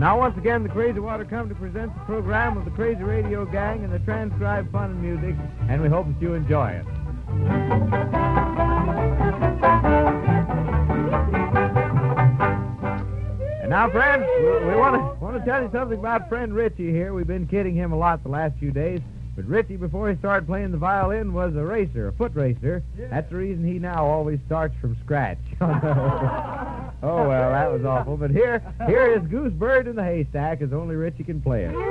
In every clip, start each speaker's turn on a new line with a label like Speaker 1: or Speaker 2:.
Speaker 1: now, once again, the Crazy Water come to present the program of the Crazy Radio Gang and the transcribed fun and music, and we hope that you enjoy it. And now, friends, we want to tell you something about friend Richie here. We've been kidding him a lot the last few days. But Richie, before he started playing the violin, was a racer, a foot racer. Yeah. That's the reason he now always starts from scratch. Oh, well, that was awful. But here is Goose Bird in the Haystack, as only Richie can play it.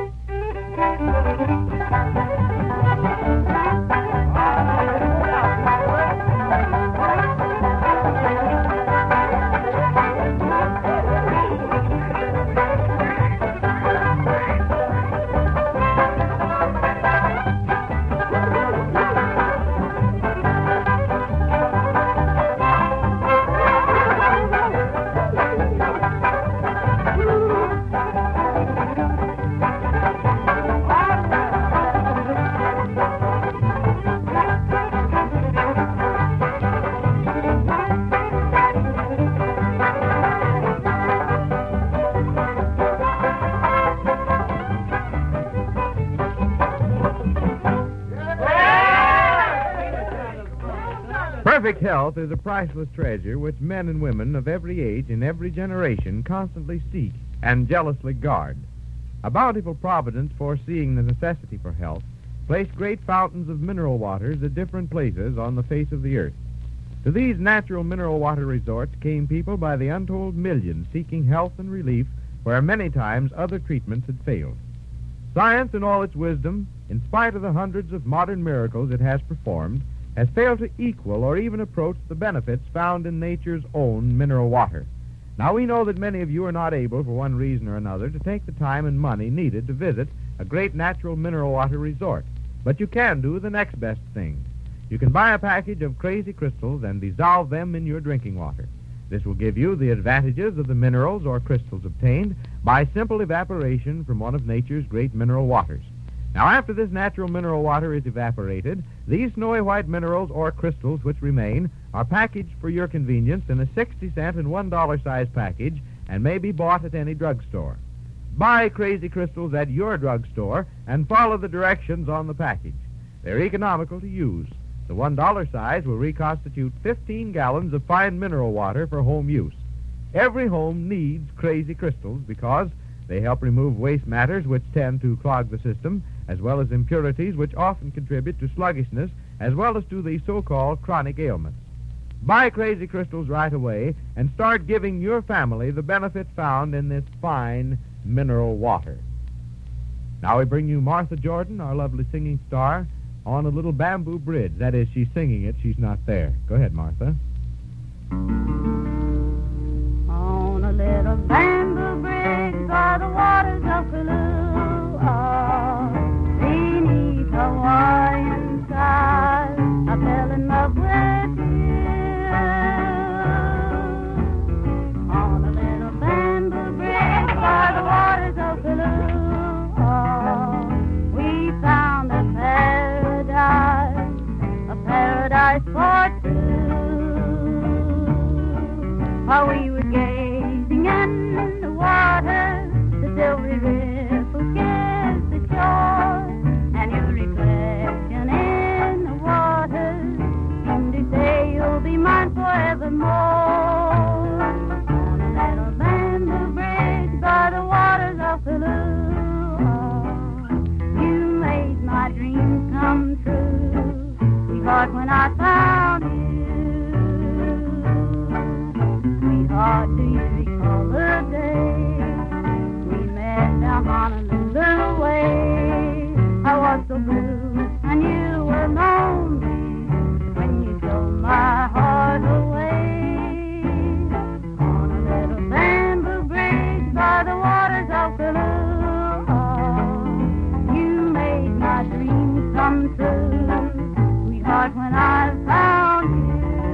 Speaker 1: Perfect health is a priceless treasure which men and women of every age and every generation constantly seek and jealously guard. A bountiful providence, foreseeing the necessity for health, placed great fountains of mineral waters at different places on the face of the earth. To these natural mineral water resorts came people by the untold millions seeking health and relief where many times other treatments had failed. Science, in all its wisdom, in spite of the hundreds of modern miracles it has performed, has failed to equal or even approach the benefits found in nature's own mineral water. Now, we know that many of you are not able, for one reason or another, to take the time and money needed to visit a great natural mineral water resort. But you can do the next best thing. You can buy a package of Crazy Crystals and dissolve them in your drinking water. This will give you the advantages of the minerals or crystals obtained by simple evaporation from one of nature's great mineral waters. Now, after this natural mineral water is evaporated, these snowy white minerals or crystals which remain are packaged for your convenience in a 60-cent and $1 size package and may be bought at any drugstore. Buy Crazy Crystals at your drugstore and follow the directions on the package. They're economical to use. The $1 size will reconstitute 15 gallons of fine mineral water for home use. Every home needs Crazy Crystals because they help remove waste matters which tend to clog the system, as well as impurities which often contribute to sluggishness, as well as to the so-called chronic ailments. Buy Crazy Crystals right away and start giving your family the benefit found in this fine mineral water. Now we bring you Martha Jordan, our lovely singing star, on a little bamboo bridge. That is, she's singing it, she's not there. Go ahead, Martha.
Speaker 2: On a little bamboo bridge by the waters of Kailua, beneath Hawaiian skies, I fell in love with you. On a little bamboo bridge by the waters of Kailua, we found a paradise for two. While we were gazing in the water, the silvery ripple kissed the shore, and your reflection in the water seemed to say you'll be mine forevermore. On a little bamboo bridge by the waters of Kailua, you made my dreams come true, sweetheart, when I found you. Sweetheart, do you recall the day we met down Honolulu way? I was so blue and you were lonely when you stole my heart away. On a little bamboo bridge by the waters of Kailua, you made my dreams come true, sweetheart, when I found you.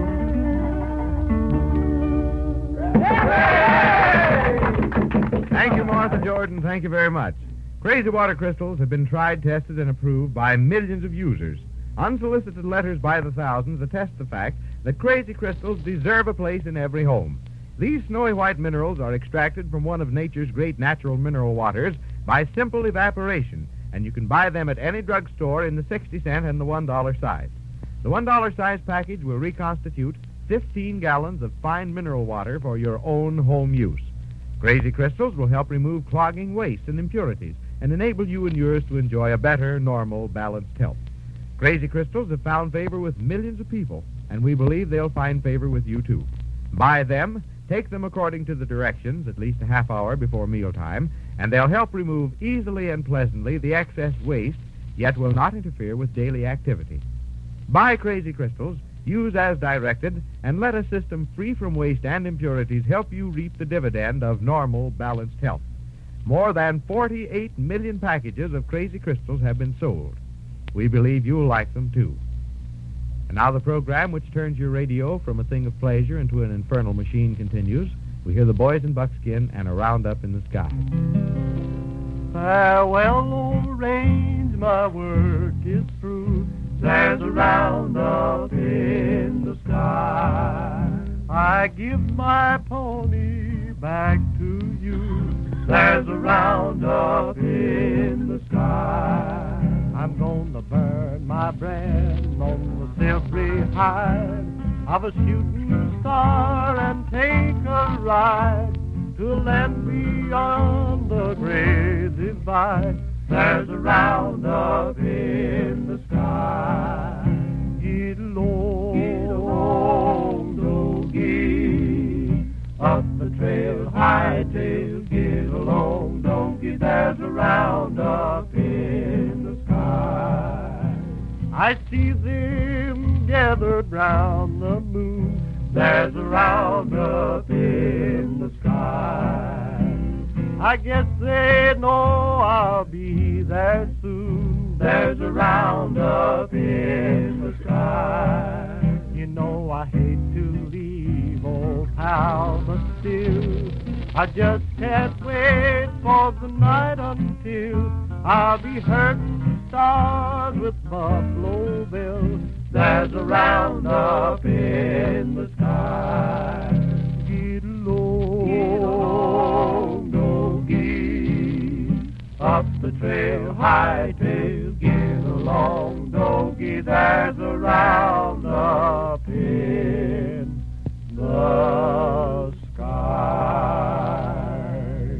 Speaker 1: Thank you, Martha Jordan. Thank you very much. Crazy Water Crystals have been tried, tested, and approved by millions of users. Unsolicited letters by the thousands attest the fact that Crazy Crystals deserve a place in every home. These snowy white minerals are extracted from one of nature's great natural mineral waters by simple evaporation, and you can buy them at any drugstore in the 60-cent and the $1 size. The $1 size package will reconstitute 15 gallons of fine mineral water for your own home use. Crazy Crystals will help remove clogging waste and impurities and enable you and yours to enjoy a better, normal, balanced health. Crazy Crystals have found favor with millions of people, and we believe they'll find favor with you, too. Buy them, take them according to the directions at least a half hour before mealtime, and they'll help remove easily and pleasantly the excess waste, yet will not interfere with daily activity. Buy Crazy Crystals, use as directed, and let a system free from waste and impurities help you reap the dividend of normal, balanced health. More than 48 million packages of Crazy Crystals have been sold. We believe you'll like them, too. And now the program which turns your radio from a thing of pleasure into an infernal machine continues. We hear the Boys in Buckskin and a roundup in the sky.
Speaker 3: Farewell, old range, my work is through. There's a roundup in the sky. I give my pony back to you. There's a roundup in the sky. I'm gonna burn my brand on the silvery hide of a shooting star and take a ride to a land beyond the great divide. There's a roundup in the sky. Get along, doggy, up the trail, hightail. Get along, doggy, there's a roundup in the sky. I see them gathered round the moon. There's a roundup in the sky. I guess they know I'll be there soon. There's a roundup in the sky. You know I hate to leave old pal, but still I just can't wait for the night until I'll be hurting stars with Buffalo Bill. There's a roundup in the sky. Get along, doggy, up the trail, hightail. Get along, doggy, there's a roundup in the sky.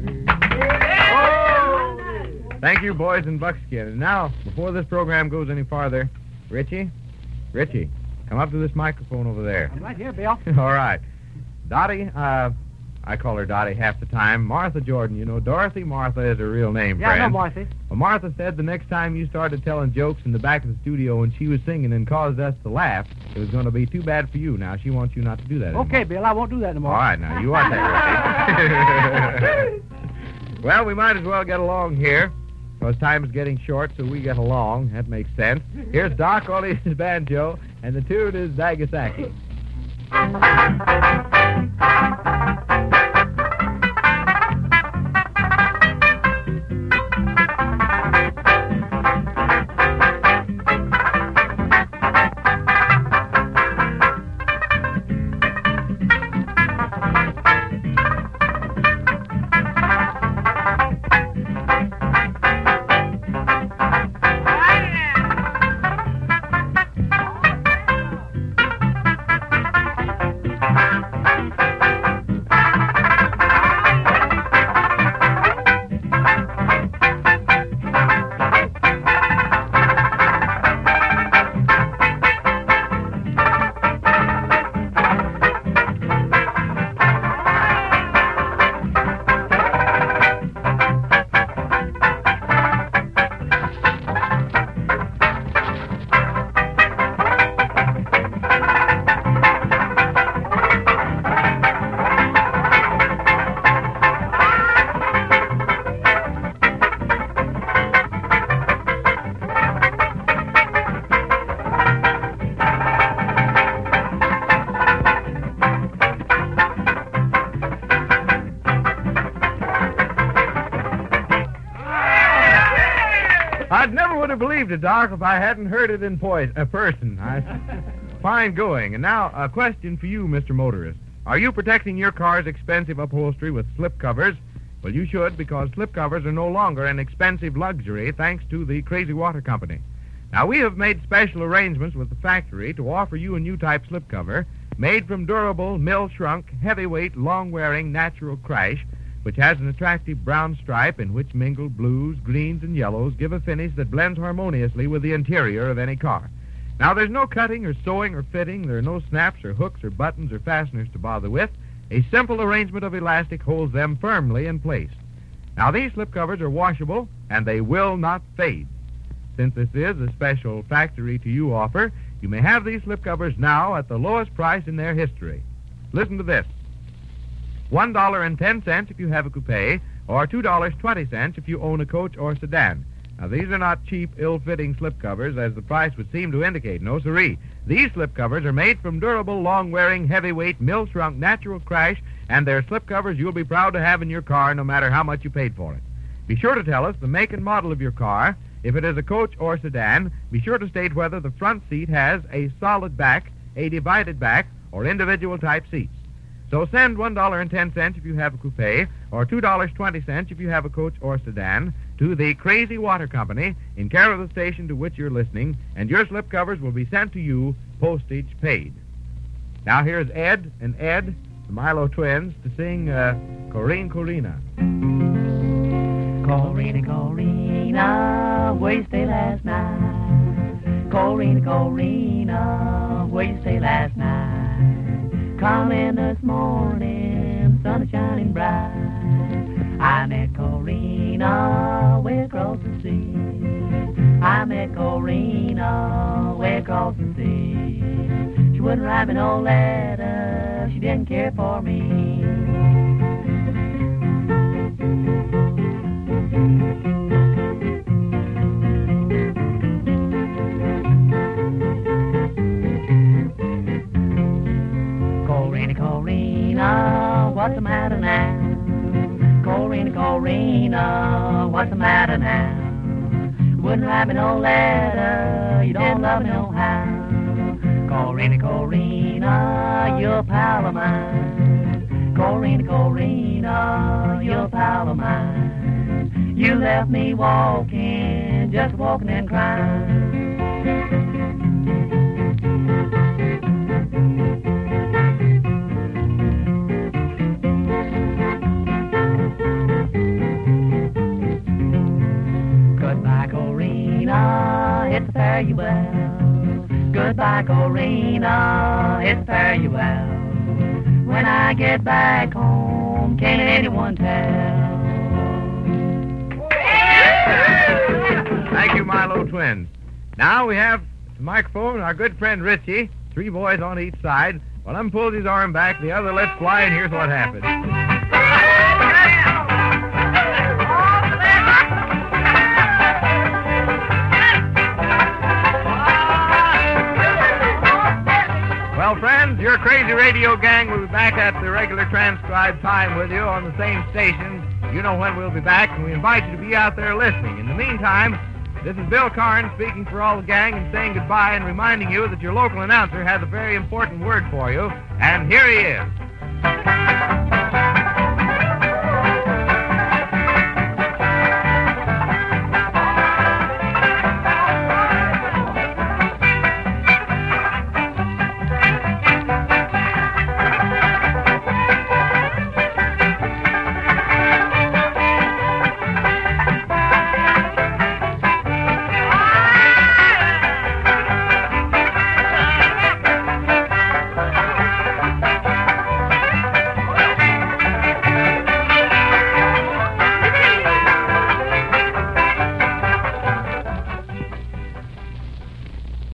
Speaker 1: Thank you, Boys in Buckskin. And now, before this program goes any farther, Richie, come up to this microphone over there.
Speaker 4: I'm right here, Bill.
Speaker 1: All right. Dottie, I call her Dottie half the time. Martha Jordan, you know, Dorothy Martha is her real name,
Speaker 4: Yeah,
Speaker 1: friend.
Speaker 4: I know Martha.
Speaker 1: Well, Martha said the next time you started telling jokes in the back of the studio when she was singing and caused us to laugh, it was going to be too bad for you. Now, she wants you not to do that anymore.
Speaker 4: Okay, Bill, I won't do that anymore.
Speaker 1: All right, now, you want that, Richie. Well, we might as well get along here, because time is getting short, so we get along. That makes sense. Here's Doc on his banjo, and the tune is Nagasaki. I'd never would have believed it, Doc, if I hadn't heard it in person. Fine going. And now, a question for you, Mr. Motorist. Are you protecting your car's expensive upholstery with slip covers? Well, you should, because slip covers are no longer an expensive luxury thanks to the Crazy Water Company. Now, we have made special arrangements with the factory to offer you a new type slipcover made from durable, mill-shrunk, heavyweight, long-wearing natural crash, which has an attractive brown stripe in which mingled blues, greens, and yellows give a finish that blends harmoniously with the interior of any car. Now, there's no cutting or sewing or fitting. There are no snaps or hooks or buttons or fasteners to bother with. A simple arrangement of elastic holds them firmly in place. Now, these slipcovers are washable, and they will not fade. Since this is a special factory-to-you offer, you may have these slipcovers now at the lowest price in their history. Listen to this. $1.10 if you have a coupe, or $2.20 if you own a coach or sedan. Now, these are not cheap, ill-fitting slipcovers, as the price would seem to indicate. No, siree. These slipcovers are made from durable, long-wearing, heavyweight, mill-shrunk natural crash, and they're slipcovers you'll be proud to have in your car no matter how much you paid for it. Be sure to tell us the make and model of your car. If it is a coach or sedan, be sure to state whether the front seat has a solid back, a divided back, or individual type seats. So send $1.10 if you have a coupe, or $2.20 if you have a coach or sedan, to the Crazy Water Company in care of the station to which you're listening, and your slipcovers will be sent to you, postage paid. Now here's Ed and Ed, the Milo twins, to sing Corrine Corina.
Speaker 4: Corrina, Corrina, where you stay last night? Corrina, Corrina, where you stay last night? Come in this morning, sun is shining bright. I met Corrina way across the sea. I met Corrina way across the sea. She wouldn't write me no letter, she didn't care for me. Corrina, Corrina, what's the matter now? Corrina, Corrina, what's the matter now? Wouldn't write me no letter, you don't love me no how. Corrina, Corrina, you're a pal of mine. Corrina, Corrina, you're a pal of mine. You left me walking, just walking and crying. It's a fare you well. Goodbye, Corrina, it's a fare you well. When I get back home, can't anyone tell?
Speaker 1: Thank you, Milo twins. Now we have the microphone, our good friend Richie, 3 boys on each side. One of them pulls his arm back, the other lets fly, and here's what happens. Well, friends, your Crazy Radio Gang will be back at the regular transcribed time with you on the same station. You know when we'll be back, and we invite you to be out there listening. In the meantime, this is Bill Carnes speaking for all the gang and saying goodbye and reminding you that your local announcer has a very important word for you, and here he is.